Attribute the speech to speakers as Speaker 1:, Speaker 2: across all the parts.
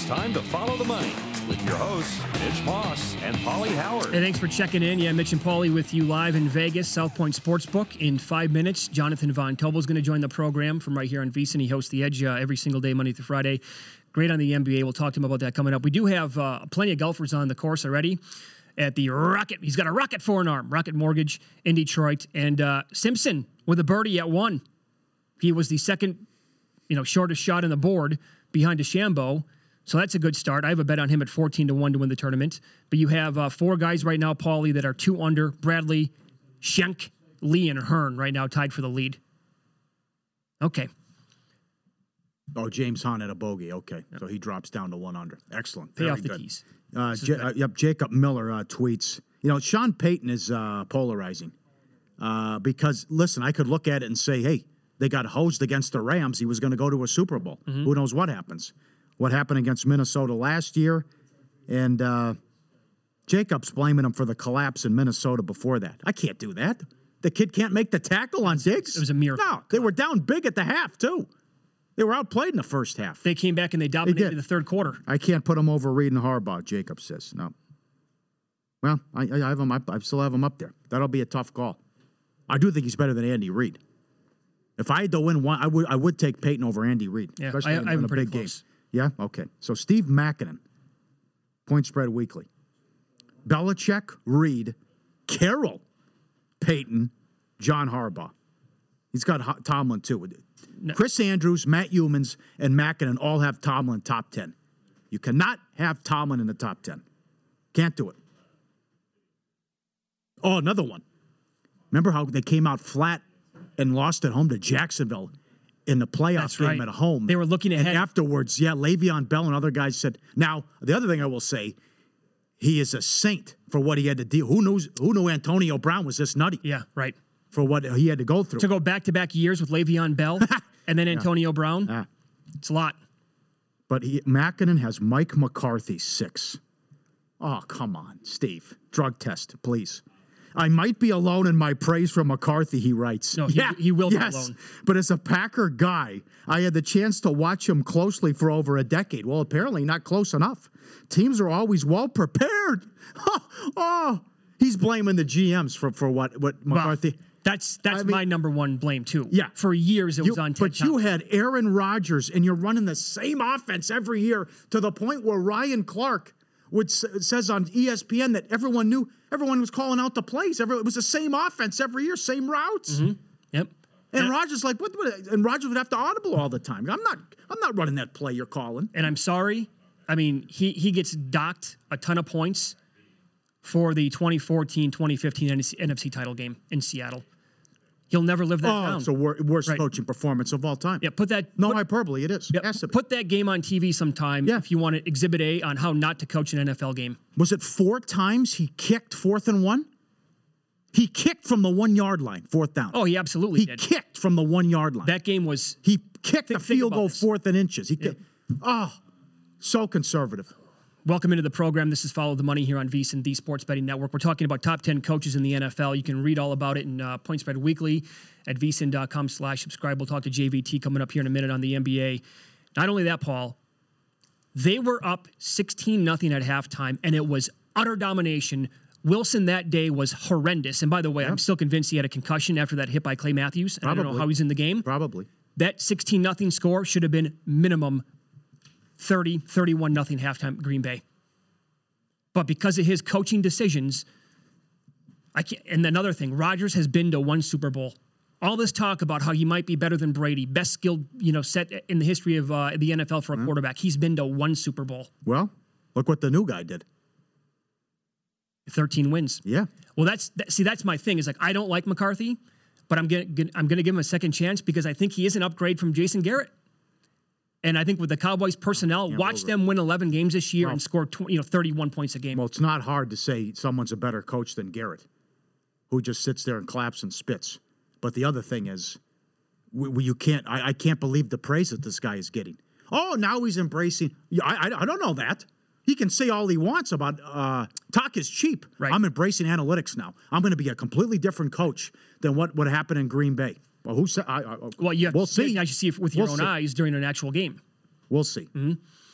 Speaker 1: time to follow the money with your hosts, Mitch Moss and Paulie Howard.
Speaker 2: Hey, thanks for checking in. Yeah, Mitch and Paulie with you live in Vegas, South Point Sportsbook. In 5 minutes, Jonathan Von Tobel is going to join the program from right here on VSiN. He hosts The Edge every single day, Monday through Friday. Great on the NBA. We'll talk to him about that coming up. We do have plenty of golfers on the course already at the Rocket. He's got a Rocket for an arm, Rocket Mortgage in Detroit. And Simpson with a birdie at 1. He was the second, shortest shot on the board behind DeChambeau. So that's a good start. I have a bet on him at 14-1 to win the tournament. But you have 4 guys right now, Paulie, that are 2 under. Bradley, Schenk, Lee, and Hearn right now tied for the lead. Okay.
Speaker 3: Oh, James Hunt at a bogey. Okay. Yep. So he drops down to 1 under. Excellent.
Speaker 2: Pay
Speaker 3: Very
Speaker 2: off the
Speaker 3: good.
Speaker 2: keys.
Speaker 3: Jacob Miller tweets, Sean Payton is polarizing. Because, listen, I could look at it and say, hey, they got hosed against the Rams. He was going to go to a Super Bowl. Mm-hmm. Who knows what happens? What happened against Minnesota last year, and Jacob's blaming him for the collapse in Minnesota before that. I can't do that. The kid can't make the tackle on Diggs.
Speaker 2: It was a miracle.
Speaker 3: No, they were down big at the half, too. They were outplayed in the first half.
Speaker 2: They came back and they dominated the third quarter.
Speaker 3: I can't put him over Reed and Harbaugh, Jacob says. No. Well, I have him. I still have him up there. That'll be a tough call. I do think he's better than Andy Reid. If I had to win one, I would take Peyton over Andy Reid.
Speaker 2: Yeah, I have him pretty close.
Speaker 3: Game. Yeah? Okay. So Steve Makinen, Point Spread Weekly. Belichick, Reid, Carroll, Peyton, John Harbaugh. He's got Tomlin, too. No. Chris Andrews, Matt Humans, and Makinen all have Tomlin top 10. You cannot have Tomlin in the top 10. Can't do it. Oh, another one. Remember how they came out flat and lost at home to Jacksonville in the playoff game at home?
Speaker 2: They were looking ahead.
Speaker 3: And afterwards, Le'Veon Bell and other guys said, now, the other thing I will say, he is a saint for what he had to deal. Who knew Antonio Brown was this nutty?
Speaker 2: Yeah, right.
Speaker 3: For what he had to go through.
Speaker 2: To go back-to-back years with Le'Veon Bell and then Antonio Brown, it's a lot.
Speaker 3: But Makinen has Mike McCarthy 6. Oh, come on, Steve. Drug test, please. I might be alone in my praise for McCarthy, he writes.
Speaker 2: No, he will be alone.
Speaker 3: But as a Packer guy, I had the chance to watch him closely for over a decade. Well, apparently not close enough. Teams are always well prepared. He's blaming the GMs for what McCarthy.
Speaker 2: Well, that's my number one blame, too.
Speaker 3: Yeah.
Speaker 2: For years, it was on TikTok.
Speaker 3: But you had Aaron Rodgers, and you're running the same offense every year to the point where Ryan Clark says on ESPN that everyone was calling out the plays. It was the same offense every year, same routes.
Speaker 2: Mm-hmm. Yep.
Speaker 3: And Rodgers what? And Rodgers would have to audible all the time. I'm not running that play you're calling.
Speaker 2: And I'm sorry. I mean, he gets docked a ton of points for the 2014-2015 NFC title game in Seattle. He'll never live that down.
Speaker 3: It's the worst coaching performance of all time.
Speaker 2: Yeah, put that.
Speaker 3: Hyperbole. It is.
Speaker 2: Yep, put that game on TV sometime if you want to exhibit A on how not to coach an NFL game.
Speaker 3: Was it 4 times he kicked 4th and 1? He kicked from the 1 yard line, 4th down.
Speaker 2: Oh, he absolutely did.
Speaker 3: He kicked from the 1 yard line.
Speaker 2: That game was.
Speaker 3: He kicked the field goal 4th and inches. He kicked. So conservative.
Speaker 2: Welcome into the program. This is Follow the Money here on VSiN, the Sports Betting Network. We're talking about top 10 coaches in the NFL. You can read all about it in Point Spread Weekly at vsin.com/subscribe. We'll talk to JVT coming up here in a minute on the NBA. Not only that, Paul, they were up 16-0 at halftime, and it was utter domination. Wilson that day was horrendous. And by the way, I'm still convinced he had a concussion after that hit by Clay Matthews. And I don't know how he's in the game.
Speaker 3: Probably.
Speaker 2: That 16-0 score should have been minimum 31-0 halftime Green Bay. But because of his coaching decisions, I can't. And another thing, Rodgers has been to 1 Super Bowl. All this talk about how he might be better than Brady, best skilled, set in the history of the NFL for a quarterback. He's been to 1 Super Bowl.
Speaker 3: Well, look what the new guy did.
Speaker 2: 13 wins.
Speaker 3: Yeah.
Speaker 2: Well, that's my thing. Is like I don't like McCarthy, but I'm gonna give him a second chance because I think he is an upgrade from Jason Garrett. And I think with the Cowboys personnel, watch them win 11 games this year and score 31 points a game.
Speaker 3: Well, it's not hard to say someone's a better coach than Garrett, who just sits there and claps and spits. But the other thing is, you can't. I can't believe the praise that this guy is getting. Oh, now he's embracing. I don't know that. He can say all he wants about talk is cheap.
Speaker 2: Right.
Speaker 3: I'm embracing analytics now. I'm going to be a completely different coach than what would happen in Green Bay. Well, who said?
Speaker 2: We'll see.
Speaker 3: You
Speaker 2: You should see it with your own eyes during an actual game.
Speaker 3: We'll see.
Speaker 2: Mm-hmm.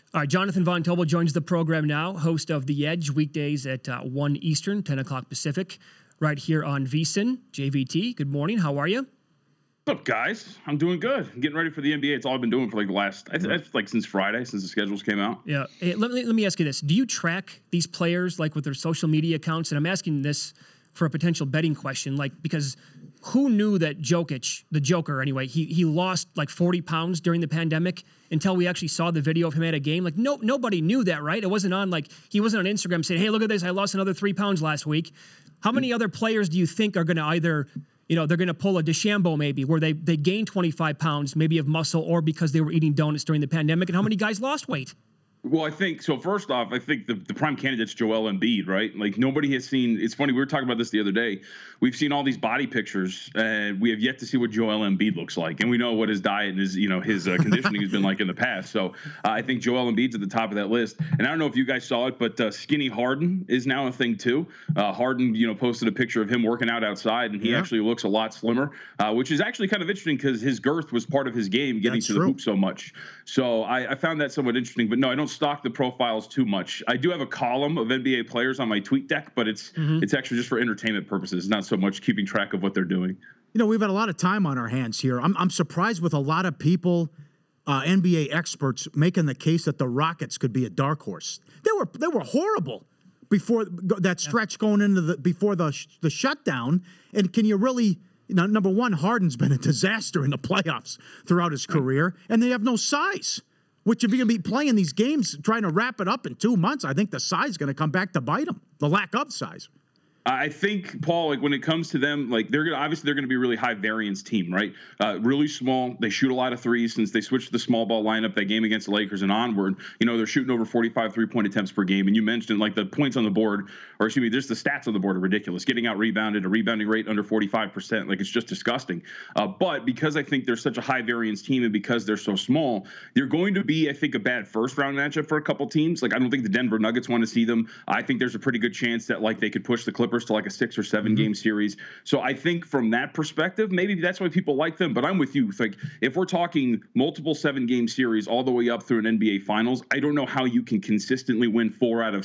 Speaker 2: All right, Jonathan Von Tobel joins the program now, host of The Edge, weekdays at 1 Eastern, 10 o'clock Pacific, right here on VSiN. JVT, good morning. How are you?
Speaker 4: What's up, guys? I'm doing good. I'm getting ready for the NBA. It's all I've been doing for like the last, since Friday, since the schedules came out.
Speaker 2: Yeah. Hey, let me ask you this. Do you track these players, like with their social media accounts? And I'm asking this for a potential betting question, like, because who knew that Jokic, the Joker anyway, he lost like 40 pounds during the pandemic until we actually saw the video of him at a game? Like, nobody knew that, right? It wasn't on, like, he wasn't on Instagram saying, hey, look at this, I lost another 3 pounds last week. How many other players do you think are going to either, they're going to pull a DeChambeau maybe, where they gained 25 pounds maybe of muscle, or because they were eating donuts during the pandemic? And how many guys lost weight?
Speaker 4: Well, I think so. First off, I think the prime candidate's Joel Embiid, right? Like, nobody has seen. It's funny, we were talking about this the other day. We've seen all these body pictures, and we have yet to see what Joel Embiid looks like, and we know what his diet and his conditioning has been like in the past. So I think Joel Embiid's at the top of that list. And I don't know if you guys saw it, but skinny Harden is now a thing too. Harden, posted a picture of him working out outside, and he actually looks a lot slimmer, which is actually kind of interesting because his girth was part of his game, getting to the hoop so much. So I found that somewhat interesting. But no, I don't stock the profiles too much. I do have a column of NBA players on my tweet deck, but it's actually just for entertainment purposes, not so much keeping track of what they're doing.
Speaker 3: We've had a lot of time on our hands here. I'm surprised with a lot of people, NBA experts, making the case that the Rockets could be a dark horse. They were horrible before that stretch going into before the shutdown. And can you really? Number one, Harden's been a disaster in the playoffs throughout his career, and they have no size. Which, if you're going to be playing these games, trying to wrap it up in 2 months, I think the size is going to come back to bite them. The lack of size.
Speaker 4: I think, Paul, like when it comes to them, like they're going to be a really high variance team, right? Really small. They shoot a lot of threes since they switched to the small ball lineup that game against the Lakers and onward. They're shooting over 45 3-point attempts per game. And you mentioned like the points on the board, or excuse me, just the stats on the board are ridiculous. Getting out rebounded, a rebounding rate under 45%. Like, it's just disgusting. But because I think they're such a high variance team and because they're so small, they're going to be, I think, a bad first round matchup for a couple teams. Like, I don't think the Denver Nuggets want to see them. I think there's a pretty good chance that like they could push the Clippers to like a 6 or 7 game series. So I think from that perspective, maybe that's why people like them. But I'm with you. It's like, if we're talking multiple 7-game series all the way up through an NBA Finals, I don't know how you can consistently win 4 out of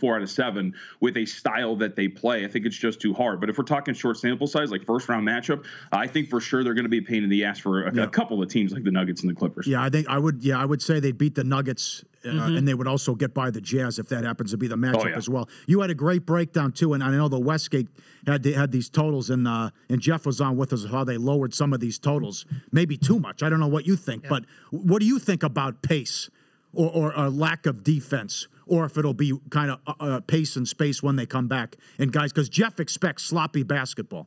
Speaker 4: 7 with a style that they play. I think it's just too hard. But if we're talking short sample size, like first round matchup, I think for sure they're going to be a pain in the ass for a couple of teams like the Nuggets and the Clippers.
Speaker 3: Yeah, I would say they'd beat the Nuggets. And they would also get by the Jazz if that happens to be the matchup as well. You had a great breakdown too, and I know the Westgate had these totals, and Jeff was on with us how they lowered some of these totals, maybe too much. I don't know what you think, but what do you think about pace or a lack of defense, or if it'll be kind of pace and space when they come back? And guys, because Jeff expects sloppy basketball.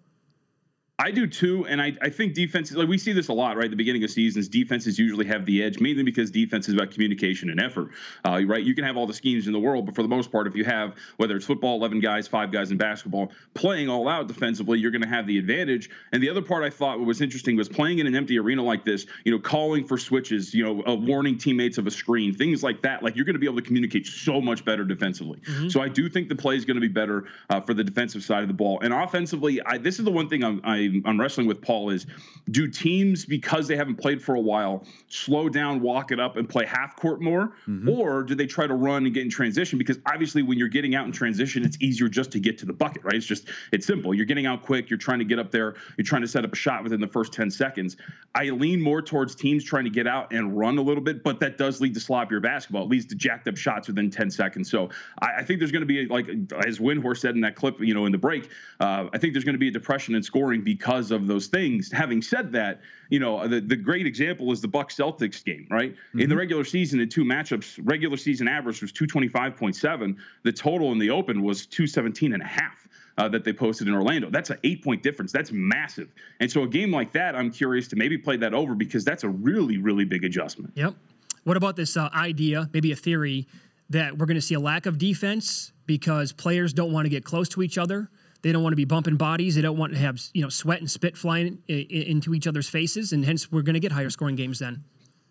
Speaker 4: I do too, and I think defenses, like we see this a lot, right? At the beginning of seasons, defenses usually have the edge, mainly because defense is about communication and effort, right? You can have all the schemes in the world, but for the most part, if you have, whether it's football, 11 guys, 5 guys in basketball, playing all out defensively, you're going to have the advantage. And the other part I thought was interesting was playing in an empty arena like this, calling for switches, warning teammates of a screen, things like that. Like, you're going to be able to communicate so much better defensively. So I do think the play is going to be better for the defensive side of the ball. And offensively, this is the one thing I'm wrestling with, Paul, is do teams, because they haven't played for a while, slow down, walk it up, and play half court more? Or do they try to run and get in transition? Because obviously when you're getting out in transition, it's easier just to get to the bucket, right? It's simple. You're getting out quick. You're trying to get up there. You're trying to set up a shot within the first 10 seconds. I lean more towards teams trying to get out and run a little bit, but that does lead to sloppier basketball. It leads to jacked up shots within 10 seconds. So I think there's going to be, like, as Windhorst said in that clip, in the break, I think there's going to be a depression in scoring because of those things. Having said that, the great example is the Bucks Celtics game, right? In the regular season, in 2 matchups, regular season average was 225.7. The total in the open was 217.5 that they posted in Orlando. That's an 8-point difference. That's massive. And so a game like that, I'm curious to maybe play that over, because that's a really, really big adjustment.
Speaker 2: Yep. What about this idea, maybe a theory, that we're going to see a lack of defense because players don't want to get close to each other? They don't want to be bumping bodies. They don't want to have, sweat and spit flying into each other's faces, and hence we're going to get higher scoring games then.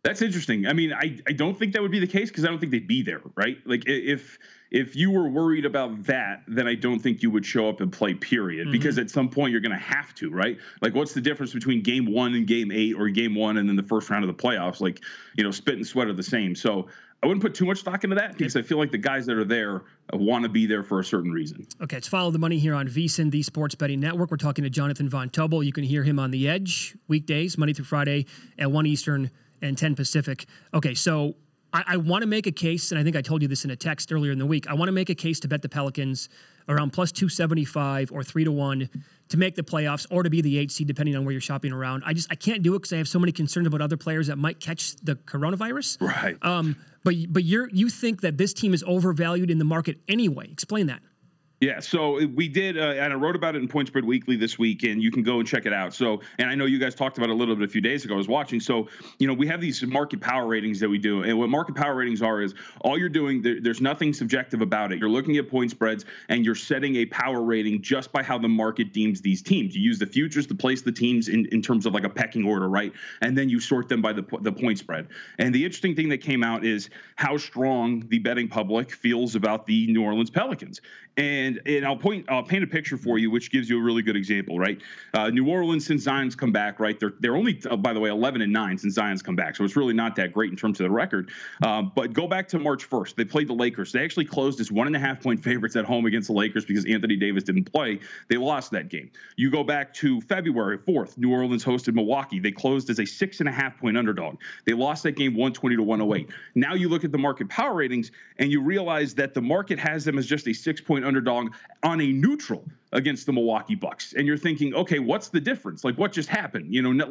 Speaker 4: That's interesting. I mean, I don't think that would be the case because I don't think they'd be there, right? Like if you were worried about that, then I don't think you would show up and play, period. Because at some point you're going to have to, right? Like, what's the difference between game 1 and game 8 or game 1 and then the first round of the playoffs? Like, spit and sweat are the same. So I wouldn't put too much stock into that because I feel like the guys that are there want to be there for a certain reason.
Speaker 2: Okay, it's Follow the Money here on VSiN, the Sports Betting Network. We're talking to Jonathan Von Tobel. You can hear him on The Edge weekdays, Monday through Friday at 1 Eastern and 10 Pacific. Okay, so I want to make a case, and I think I told you this in a text earlier in the week. I want to make a case to bet the Pelicans around plus 275 or 3-1 to make the playoffs or to be the 8 seed, depending on where you're shopping around. I can't do it because I have so many concerns about other players that might catch the coronavirus.
Speaker 4: Right.
Speaker 2: But you think that this team is overvalued in the market anyway. Explain that.
Speaker 4: Yeah, so we did, and I wrote about it in Point Spread Weekly this week, and you can go and check it out. So, and I know you guys talked about it a little bit a few days ago. I was watching. So, we have these market power ratings that we do, and what market power ratings are is all you're doing. There's nothing subjective about it. You're looking at point spreads, and you're setting a power rating just by how the market deems these teams. You use the futures to place the teams in terms of like a pecking order, right? And then you sort them by the point spread. And the interesting thing that came out is how strong the betting public feels about the New Orleans Pelicans. And I'll paint a picture for you, which gives you a really good example, right? New Orleans, since Zion's come back, right? They're only, by the way, 11-9 since Zion's come back, so it's really not that great in terms of the record. But go back to March 1st, they played the Lakers. They actually closed as 1.5-point favorites at home against the Lakers because Anthony Davis didn't play. They lost that game. You go back to February 4th, New Orleans hosted Milwaukee. They closed as a 6.5-point underdog. They lost that game 120-108. Now you look at the market power ratings and you realize that the market has them as just a 6-point underdog on a neutral against the Milwaukee Bucks. And you're thinking, okay, what's the difference? Like, what just happened?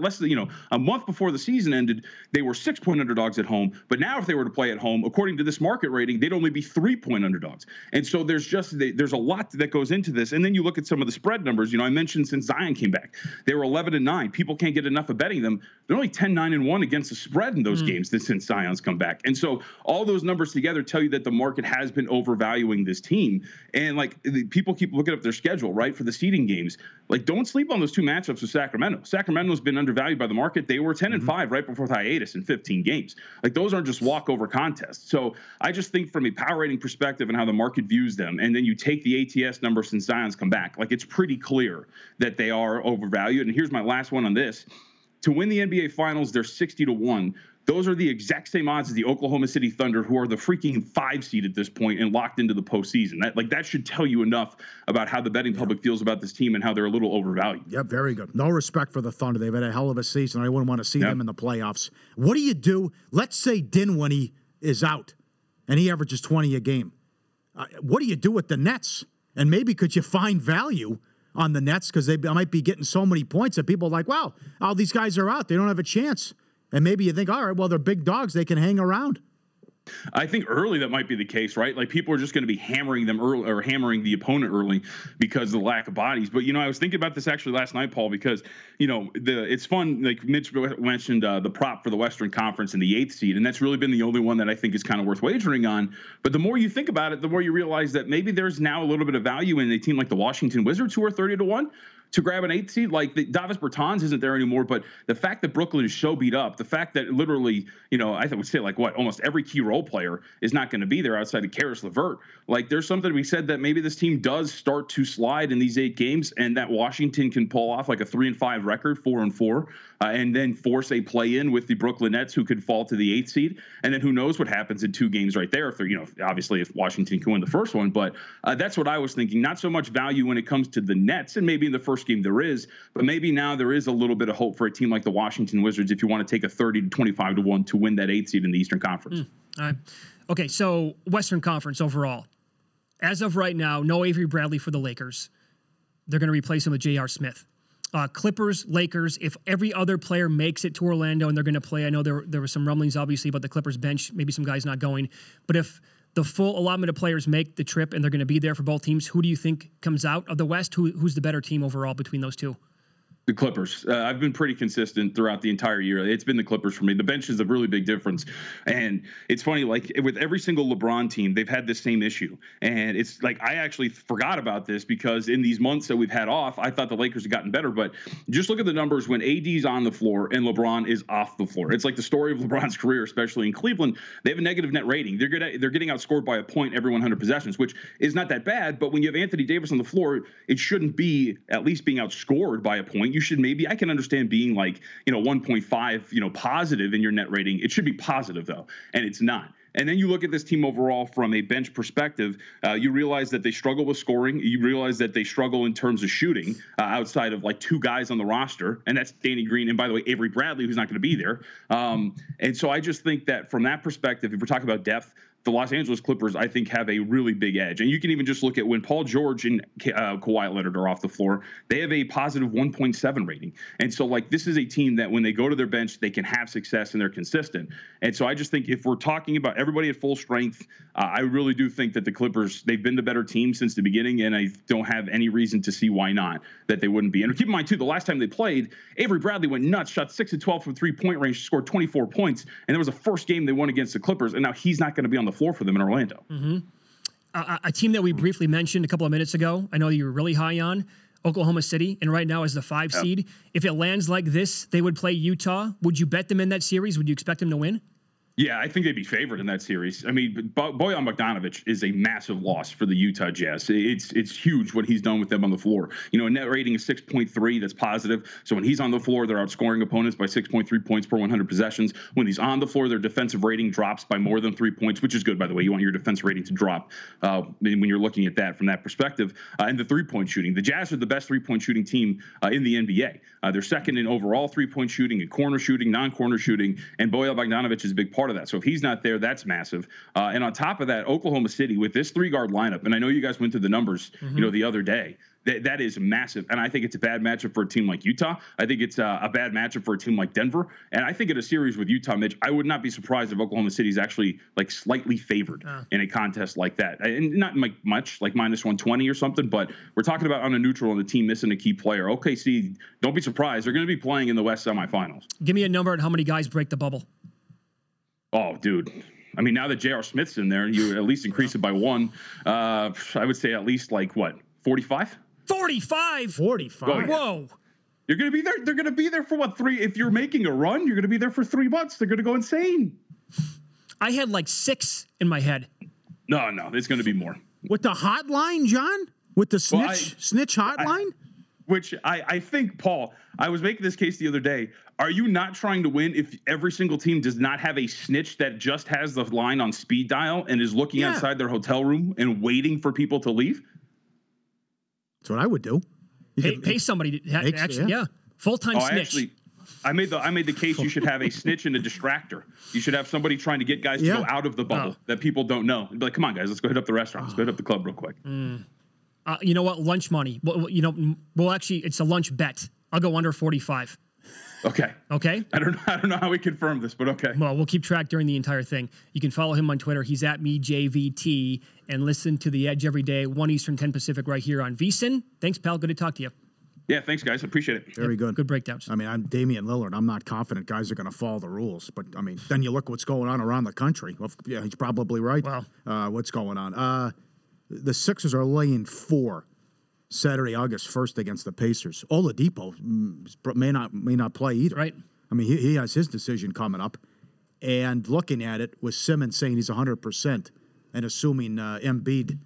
Speaker 4: A month before the season ended, they were 6-point underdogs at home. But now if they were to play at home, according to this market rating, they'd only be 3-point underdogs. And so there's a lot that goes into this. And then you look at some of the spread numbers. I mentioned since Zion came back, they were 11-9. People can't get enough of betting them. They're only 10-9-1 against the spread in those games since Zion's come back. And so all those numbers together tell you that the market has been overvaluing this team. And people keep looking up their schedule, right, for the seeding games. Like, don't sleep on those two matchups with Sacramento. Sacramento's been undervalued by the market. They were 10-5 right before the hiatus in 15 games. Like, those aren't just walkover contests. So I just think from a power rating perspective and how the market views them, and then you take the ATS number since Zion's come back, like, it's pretty clear that they are overvalued. And here's my last one on this. To win the NBA Finals, they're 60-1. Those are the exact same odds as the Oklahoma City Thunder, who are the freaking 5 seed at this point and locked into the postseason. That should tell you enough about how the betting public feels about this team and how they're a little overvalued.
Speaker 3: Yeah, very good. No respect for the Thunder. They've had a hell of a season. I wouldn't want to see them in the playoffs. What do you do? Let's say Dinwiddie is out and he averages 20 a game. What do you do with the Nets? And maybe could you find value on the Nets because they might be getting so many points that people are like, wow, all these guys are out. They don't have a chance. And maybe you think, all right, well, they're big dogs. They can hang around.
Speaker 4: I think early that might be the case, right? Like, people are just going to be hammering them early or hammering the opponent early because of the lack of bodies. But, I was thinking about this actually last night, Paul, because, it's fun. Like Mitch mentioned the prop for the Western Conference and the 8th seed. And that's really been the only one that I think is kind of worth wagering on. But the more you think about it, the more you realize that maybe there's now a little bit of value in a team like the Washington Wizards, who are 30-1. To grab an 8th seed, like Davis Bertans isn't there anymore, but the fact that Brooklyn is so beat up, the fact that literally, I would say almost every key role player is not going to be there outside of Karis LeVert. Like, there's something to be said that maybe this team does start to slide in these 8 games, and that Washington can pull off like a 3-5 record, 4-4, and then force a play-in with the Brooklyn Nets, who could fall to the 8th seed, and then who knows what happens in 2 games right there. If they're, obviously if Washington can win the first one, but that's what I was thinking. Not so much value when it comes to the Nets, and maybe in the first game there is, but maybe now there is a little bit of hope for a team like the Washington Wizards if you want to take a 30-25-1 to win that 8th seed in the Eastern Conference.
Speaker 2: Okay, so Western Conference overall. As of right now, no Avery Bradley for the Lakers. They're going to replace him with J.R. Smith. Clippers, Lakers, if every other player makes it to Orlando and they're going to play, I know there were some rumblings, obviously, about the Clippers bench, maybe some guys not going, but if the full allotment of players make the trip and they're going to be there for both teams, who do you think comes out of the West? Who's the better team overall between those two?
Speaker 4: The Clippers. I've been pretty consistent throughout the entire year. It's been the Clippers for me. The bench is a really big difference. And it's funny, like with every single LeBron team, they've had this same issue. And it's like, I actually forgot about this because in these months that we've had off, I thought the Lakers had gotten better. But just look at the numbers when AD's on the floor and LeBron is off the floor. It's like the story of LeBron's career, especially in Cleveland. They have a negative net rating. They're getting outscored by a point every 100 possessions, which is not that bad. But when you have Anthony Davis on the floor, it shouldn't be at least being outscored by a point. You should maybe, I can understand being like, 1.5, positive in your net rating. It should be positive though. And it's not. And then you look at this team overall from a bench perspective, you realize that they struggle with scoring. You realize that they struggle in terms of shooting outside of like two guys on the roster. And that's Danny Green. And by the way, Avery Bradley, who's not going to be there. And so I just think that from that perspective, if we're talking about depth, the Los Angeles Clippers, I think, have a really big edge. And you can even just look at when Paul George and Kawhi Leonard are off the floor, they have a positive 1.7 rating. And so, like, this is a team that when they go to their bench, they can have success and they're consistent. And so I just think if we're talking about everybody at full strength, I really do think that the Clippers, they've been the better team since the beginning, and I don't have any reason to see why not, that they wouldn't be. And keep in mind, too, the last time they played, Avery Bradley went nuts, shot 6 of 12 from three-point range, scored 24 points, and there was a first game they won against the Clippers, and now he's not going to be on the floor for them in Orlando.
Speaker 2: Mm-hmm. A team that we briefly mentioned a couple of minutes ago, I know you were really high on, Oklahoma City, and right now is the 5 seed. If it lands like this, they would play Utah. Would you bet them in that series? Would you expect them to win?
Speaker 4: Yeah, I think they'd be favored in that series. I mean, Bojan Bogdanovic is a massive loss for the Utah Jazz. It's huge what he's done with them on the floor. A net rating of 6.3, that's positive. So when he's on the floor, they're outscoring opponents by 6.3 points per 100 possessions. When he's on the floor, their defensive rating drops by more than 3 points, which is good, by the way. You want your defense rating to drop when you're looking at that from that perspective. And the three-point shooting. The Jazz are the best three-point shooting team in the NBA. They're second in overall three-point shooting and corner shooting, non-corner shooting, and Bojan Bogdanovic is a big part of that. So if he's not there, that's massive. And on top of that, Oklahoma City with this 3-guard lineup, and I know you guys went through the numbers, the other day. That is massive. And I think it's a bad matchup for a team like Utah. I think it's a bad matchup for a team like Denver. And I think in a series with Utah, Mitch, I would not be surprised if Oklahoma City is actually like slightly favored in a contest like that. And not like much, like minus 120 or something, but we're talking about on a neutral and the team missing a key player. OKC, don't be surprised. They're going to be playing in the West semifinals.
Speaker 2: Give me a number on how many guys break the bubble.
Speaker 4: Oh, dude. I mean, now that J.R. Smith's in there, you at least increase it by one. I would say at least like, what, 45?
Speaker 2: 45?
Speaker 3: 45.
Speaker 2: Whoa.
Speaker 4: You're going to be there. They're going to be there for what, 3? If you're making a run, you're going to be there for 3 months. They're going to go insane.
Speaker 2: I had like 6 in my head.
Speaker 4: No, it's going to be more.
Speaker 3: With the hotline, John? With the snitch hotline?
Speaker 4: Which I think, Paul, I was making this case the other day. Are you not trying to win if every single team does not have a snitch that just has the line on speed dial and is looking outside their hotel room and waiting for people to leave?
Speaker 3: That's what I would do.
Speaker 2: Pay somebody to full-time snitch.
Speaker 4: Actually, I made the case you should have a snitch and a distractor. You should have somebody trying to get guys to go out of the bubble that people don't know. Be like, come on, guys, let's go hit up the restaurant. Let's go hit up the club real quick.
Speaker 2: You know what? Lunch money. Well, actually, it's a lunch bet. I'll go under 45.
Speaker 4: Okay. I don't know how we confirm this, but okay.
Speaker 2: Well, we'll keep track during the entire thing. You can follow him on Twitter. He's at MeJVT, and listen to The Edge every day, 1 Eastern, 10 Pacific, right here on VSiN. Thanks, pal. Good to talk to you.
Speaker 4: Yeah, thanks, guys. I appreciate it.
Speaker 3: Very good.
Speaker 2: Good breakdowns.
Speaker 3: I mean, I'm Damian Lillard. I'm not confident guys are going to follow the rules. But, I mean, then you look what's going on around the country. Well, yeah, he's probably right.
Speaker 2: Wow.
Speaker 3: What's going on? The Sixers are laying 4 Saturday, August 1st against the Pacers. Oladipo may not play either.
Speaker 2: Right.
Speaker 3: I mean, he has his decision coming up. And looking at it with Simmons saying he's 100% and assuming Embiid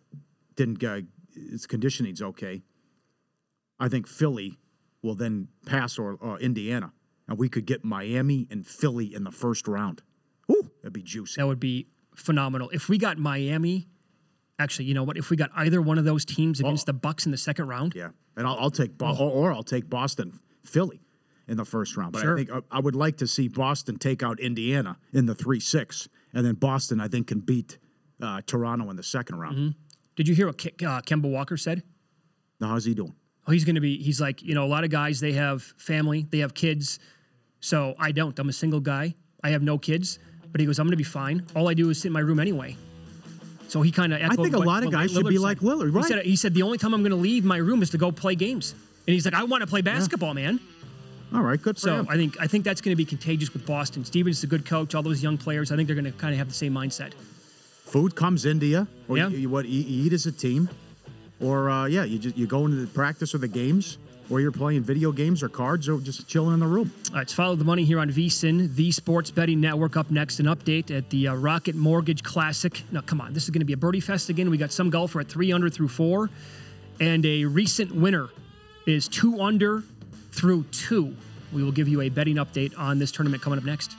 Speaker 3: his conditioning's okay, I think Philly will then pass or Indiana. And we could get Miami and Philly in the first round. Ooh, that'd be juicy.
Speaker 2: That would be phenomenal. If we got Miami, actually, you know what? If we got either one of those teams against the Bucks in the second round.
Speaker 3: Yeah, and I'll take I'll take Boston, Philly in the first round. But I think I would like to see Boston take out Indiana in the 3-6, and then Boston, I think, can beat Toronto in the second round.
Speaker 2: Mm-hmm. Did you hear what Kemba Walker said?
Speaker 3: Now, how's he doing?
Speaker 2: Oh, he's like, a lot of guys, they have family, they have kids. So I don't. I'm a single guy. I have no kids. But he goes, I'm going to be fine. All I do is sit in my room anyway. So he kind of echoed.
Speaker 3: I think a lot of guys should be like Lillard, right?
Speaker 2: He said the only time I'm going to leave my room is to go play games. And he's like, I want to play basketball, man.
Speaker 3: All right, good for
Speaker 2: So
Speaker 3: him.
Speaker 2: I think that's going to be contagious with Boston. Stevens is a good coach. All those young players, I think they're going to kind of have the same mindset.
Speaker 3: Food comes into you, or
Speaker 2: Yeah.
Speaker 3: you eat as a team, or you go into the practice or the games, or you're playing video games or cards, or just chilling in the room.
Speaker 2: Let's follow the money here on VSiN, the Sports Betting Network. Up next, an update at the Rocket Mortgage Classic. Now, come on, this is going to be a birdie fest again. We got some golfer at 3 under through 4, and a recent winner is 2 under through 2. We will give you a betting update on this tournament coming up next.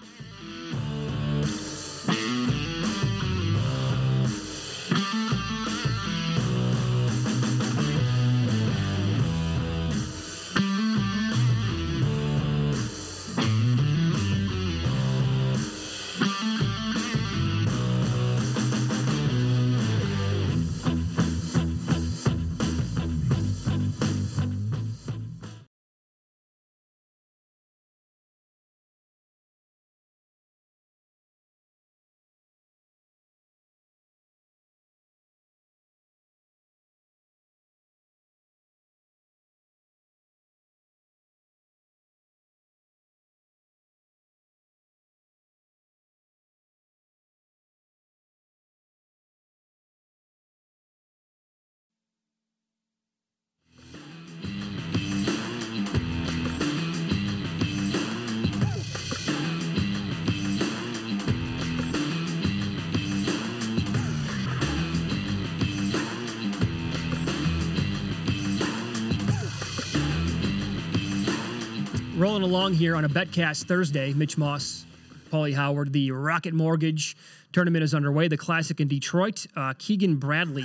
Speaker 2: Rolling along here on a BetCast Thursday, Mitch Moss, Paulie Howard. The Rocket Mortgage tournament is underway. The Classic in Detroit. Keegan Bradley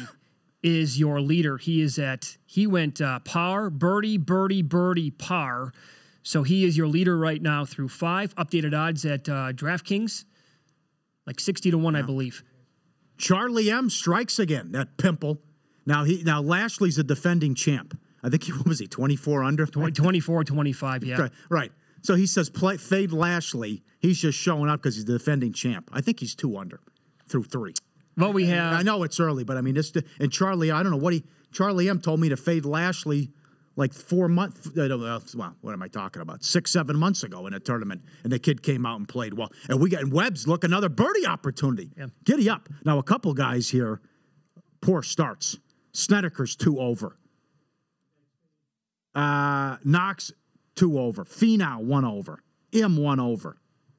Speaker 2: is your leader. He went par, birdie, birdie, birdie, par. So he is your leader right now through 5. Updated odds at DraftKings, like 60-1, I believe.
Speaker 3: Charlie M strikes again. That pimple. Now Lashley's a defending champ. I think what was he 24 under?
Speaker 2: 24, 25, yeah.
Speaker 3: Right. So he says fade Lashley. He's just showing up because he's the defending champ. I think he's 2 under through 3.
Speaker 2: Well, we have.
Speaker 3: I know it's early, but I mean, and Charlie, I don't know Charlie M told me to fade Lashley like 4 months. Well, what am I talking about? 6-7 months ago in a tournament, and the kid came out and played well. And we got Webb's another birdie opportunity.
Speaker 2: Yeah.
Speaker 3: Giddy up. Now a couple guys here, poor starts. Snedeker's 2 over. Knox 2 over. Finau 1 over. M 1 over.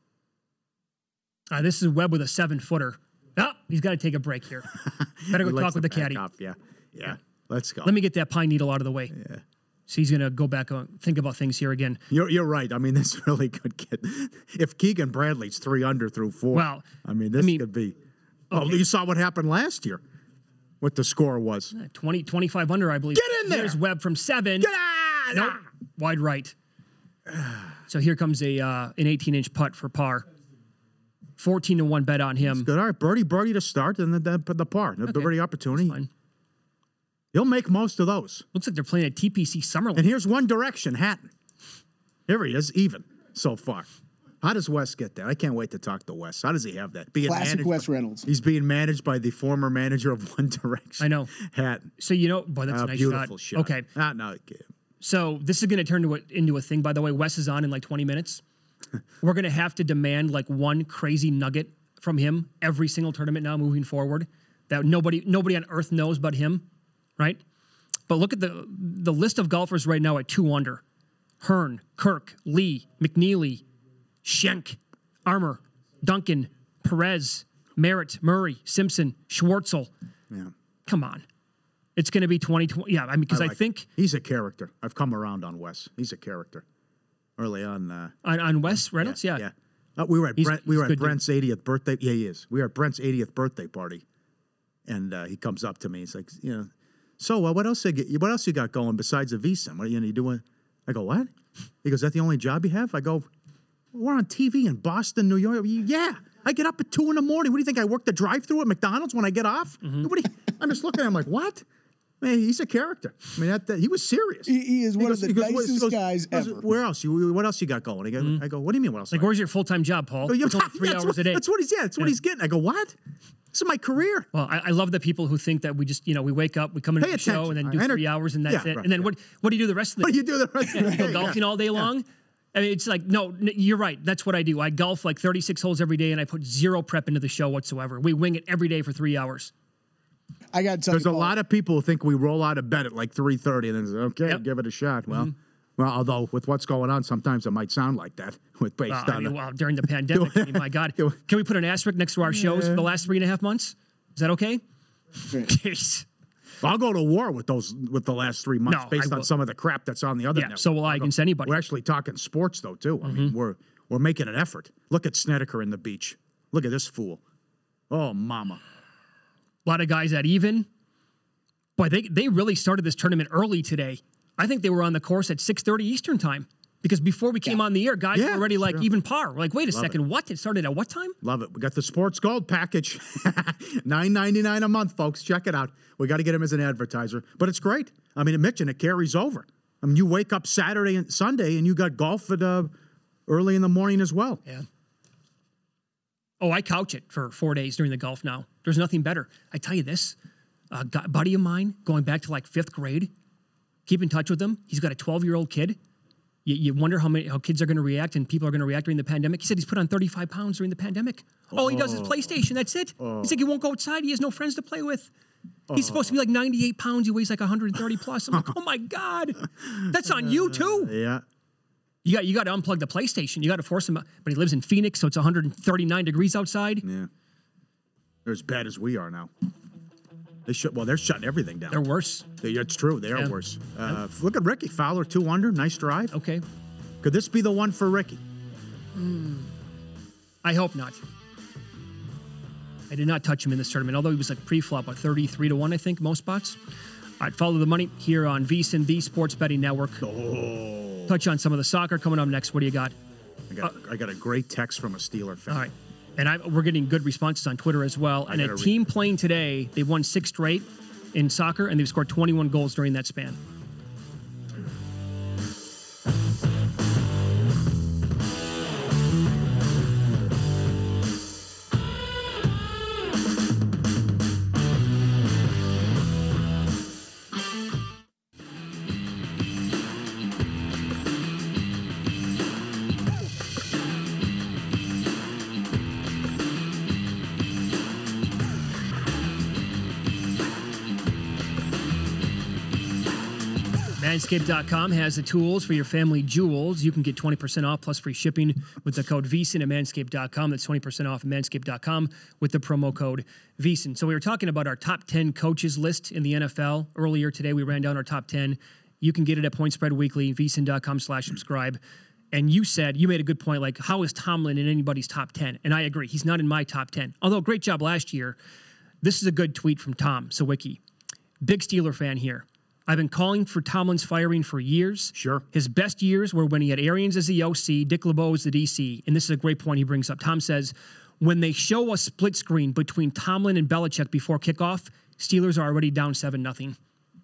Speaker 2: This is Webb with a 7-footer. Oh, he's got to take a break here. Better go talk with the caddy.
Speaker 3: Yeah. Let's go.
Speaker 2: Let me get that pine needle out of the way.
Speaker 3: Yeah.
Speaker 2: So he's going to go back and think about things here again.
Speaker 3: You're right. I mean, this really could get. If Keegan Bradley's 3 under through 4,
Speaker 2: well,
Speaker 3: this could be. Oh, you saw what happened last year. What the score was.
Speaker 2: 25 under, I believe.
Speaker 3: Get in there.
Speaker 2: There's Webb from 7.
Speaker 3: Get out.
Speaker 2: Nope. Wide right. So here comes an 18-inch putt for par. 14-1 bet on him.
Speaker 3: Good. All right, birdie to start, and then the par. The birdie opportunity.
Speaker 2: Fine.
Speaker 3: He'll make most of those.
Speaker 2: Looks like they're playing at TPC Summerlin.
Speaker 3: And here's one direction, Hatton. Here he is, even so far. How does Wes get that? I can't wait to talk to Wes. How does he have that?
Speaker 5: Classic Wes Reynolds.
Speaker 3: He's being managed by the former manager of One Direction.
Speaker 2: I know.
Speaker 3: Hatton.
Speaker 2: So, boy, that's a nice
Speaker 3: beautiful shot.
Speaker 2: Okay.
Speaker 3: No.
Speaker 2: So this is going to turn into a thing, by the way. Wes is on in like 20 minutes. We're going to have to demand like one crazy nugget from him every single tournament now moving forward that nobody on earth knows but him, right? But look at the list of golfers right now at 2 under. Hearn, Kirk, Lee, McNeely, Schenk, Armour, Duncan, Perez, Merritt, Murray, Simpson, Schwartzel.
Speaker 3: Yeah.
Speaker 2: Come on. It's going to be 2020. Yeah, I mean, because I think
Speaker 3: he's a character. I've come around on Wes. He's a character. Early on
Speaker 2: Wes Reynolds, yeah.
Speaker 3: We were at Brent's
Speaker 2: dude.
Speaker 3: 80th birthday. Yeah, he is. We were at Brent's 80th birthday party, and he comes up to me. He's like, so what else you got going besides a VSiN? What are you doing? I go, what? He goes, is that the only job you have? I go, we're on TV in Boston, New York. Yeah. I get up at 2 a.m. What do you think? I work the drive-thru at McDonald's when I get off?
Speaker 2: Mm-hmm.
Speaker 3: I'm just looking at him like, what? I mean, he's a character. I mean, he was serious.
Speaker 5: He is one of the nicest guys
Speaker 3: he goes,
Speaker 5: ever.
Speaker 3: Where else? What else you got going? I go, what do you mean, what else?
Speaker 2: Like, where's your full-time job, Paul? It's only 3 hours a day.
Speaker 3: That's what he's getting. I go, what? This is my career.
Speaker 2: Well, I love the people who think that we just, we wake up, we come into the show, and then do 3 hours, and that's it.
Speaker 3: Right,
Speaker 2: and then what do you do the rest of the day?
Speaker 3: What do you do the rest of the day?
Speaker 2: Go golfing all day long? I mean, it's like, no, you're right. That's what I do. I golf like 36 holes every day, and I put zero prep into the show whatsoever. We wing it every day for 3 hours.
Speaker 5: I got to tell
Speaker 3: There's
Speaker 5: you,
Speaker 3: a lot of people who think we roll out of bed at like 3:30 and then say, okay, give it a shot. Well, although with what's going on, sometimes it might sound like that.
Speaker 2: During the pandemic, I mean, my God. Can we put an asterisk next to our shows for the last 3.5 months? Is that okay? Jeez.
Speaker 3: I'll go to war with the last 3 months based on some of the crap that's on the other network.
Speaker 2: So will I against anybody.
Speaker 3: We're actually talking sports though too. I mean, we're making an effort. Look at Snedeker in the beach. Look at this fool. Oh, mama.
Speaker 2: A lot of guys at even. Boy, they really started this tournament early today. I think they were on the course at 6:30 Eastern time. Because before we came on the air, guys were already like even par. We're like, wait a second, what? It started at what time?
Speaker 3: Love it. We got the Sports Gold package. $9.99 a month, folks. Check it out. We got to get him as an advertiser. But it's great. I mean, Mitch, and it carries over. I mean, you wake up Saturday and Sunday, and you got golf at early in the morning as well.
Speaker 2: Yeah. Oh, I couch it for 4 days during the golf now. There's nothing better. I tell you this, a buddy of mine, going back to like 5th grade, keep in touch with him. He's got a 12-year-old kid. You wonder how kids are going to react and people are going to react during the pandemic. He said he's put on 35 pounds during the pandemic. All he does is PlayStation. That's it. He's like, he won't go outside. He has no friends to play with. He's supposed to be like 98 pounds. He weighs like 130 plus. I'm like, oh my God. That's on you too.
Speaker 3: Yeah.
Speaker 2: You got to unplug the PlayStation. You got to force him. But he lives in Phoenix, so it's 139 degrees outside.
Speaker 3: Yeah. They're as bad as we are now. They're shutting everything down.
Speaker 2: They're worse.
Speaker 3: It's true. They are worse. Look at Ricky Fowler, 2 under, nice drive.
Speaker 2: Okay.
Speaker 3: Could this be the one for Ricky?
Speaker 2: I hope not. I did not touch him in this tournament, although he was like pre-flop, 33-1, I think, most spots. All right, follow the money here on VSiN, the Sports Betting Network.
Speaker 3: Oh.
Speaker 2: Touch on some of the soccer coming up next. What do you got?
Speaker 3: I got a great text from a Steeler fan.
Speaker 2: All right. And we're getting good responses on Twitter as well. And a team playing today, they've won 6 straight in soccer, and they've scored 21 goals during that span. Manscaped.com has the tools for your family jewels. You can get 20% off plus free shipping with the code VSiN at Manscaped.com. That's 20% off at Manscaped.com with the promo code VSiN. So we were talking about our top 10 coaches list in the NFL. Earlier today, we ran down our top 10. You can get it at Point Spread Weekly, VSiN.com/subscribe. And you made a good point, like, how is Tomlin in anybody's top 10? And I agree, he's not in my top 10. Although, great job last year. This is a good tweet from Tom Sawicki. Big Steeler fan here. I've been calling for Tomlin's firing for years.
Speaker 3: Sure.
Speaker 2: His best years were when he had Arians as the OC, Dick LeBeau as the DC. And this is a great point he brings up. Tom says, when they show a split screen between Tomlin and Belichick before kickoff, Steelers are already down 7-0.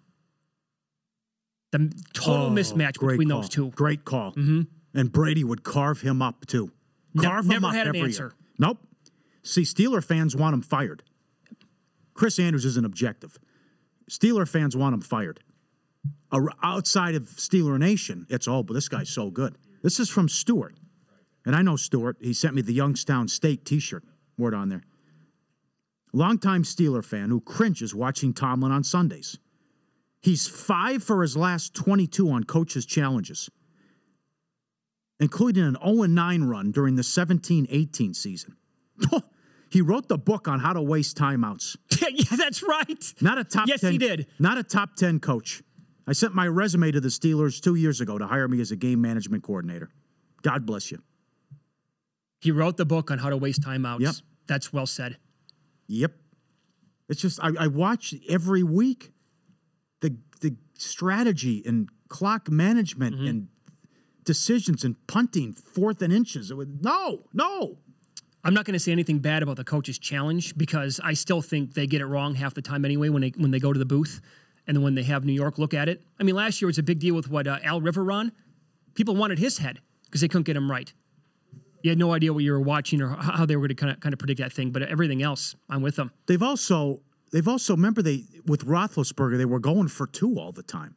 Speaker 2: The total mismatch between those two.
Speaker 3: Great call. Mm-hmm. And Brady would carve him up, too. Carve him up
Speaker 2: had an
Speaker 3: every
Speaker 2: answer.
Speaker 3: year. Nope. See, Steeler fans want him fired. Chris Andrews isn't objective. Steeler fans want him fired. Outside of Steeler Nation, but this guy's so good. This is from Stuart. And I know Stuart. He sent me the Youngstown State t-shirt. Word on there. Longtime Steeler fan who cringes watching Tomlin on Sundays. He's 5 for his last 22 on coaches' challenges, including an 0-9 run during the 17-18 season. He wrote the book on how to waste timeouts.
Speaker 2: Yeah, that's right.
Speaker 3: Not a top 10.
Speaker 2: Yes, he did.
Speaker 3: Not a top 10 coach. I sent my resume to the Steelers 2 years ago to hire me as a game management coordinator. God bless you.
Speaker 2: He wrote the book on how to waste timeouts.
Speaker 3: Yep.
Speaker 2: That's well said.
Speaker 3: Yep. It's just, I watch every week the strategy and clock management and decisions and punting 4th and inches. No.
Speaker 2: I'm not going to say anything bad about the coach's challenge because I still think they get it wrong half the time anyway when they go to the booth. And then when they have New York look at it, I mean, last year was a big deal with what Al Riveron. People wanted his head because they couldn't get him right. You had no idea what you were watching or how they were going to kind of predict that thing. But everything else, I'm with them.
Speaker 3: They've also remember with Roethlisberger they were going for 2 all the time.